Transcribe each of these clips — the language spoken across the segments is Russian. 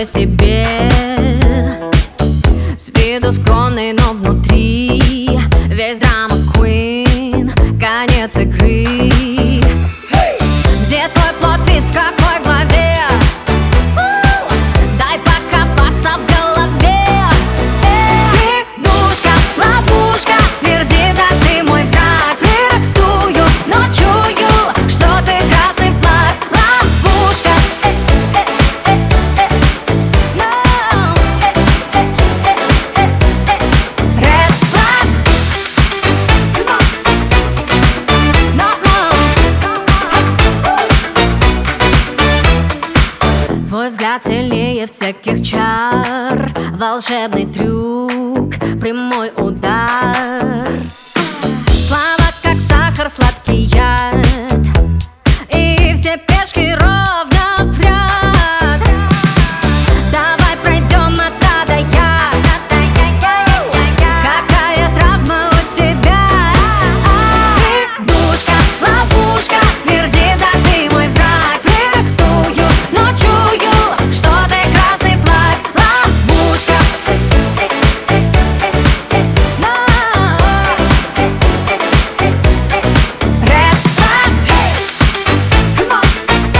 такой себе, с виду скромный, но внутри весь драма queen, конец игры. Где твой плот-твист, в какой главе? Дай покопаться в голове. Лягушка, ловушка, тверди, да ты мой враг. Флиртую, но чую, что ты красный флаг. Ловушка, red flag. Твой взгляд сильнее всяких чар, волшебный трюк, прямой удар. Слова как сахар, сладкий яд, и все пешки ровно в ряд. Давай пройдем от А до Я. Какая травма у тебя? Лягушка, ловушка, тверди, да ты мой враг. Флиртую, но чую, что ты красный флаг. Ловушка, red flag. Come on.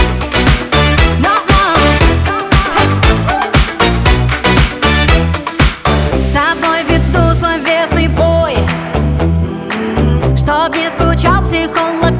С тобой веду словесный бой, чтоб не скучал психолог.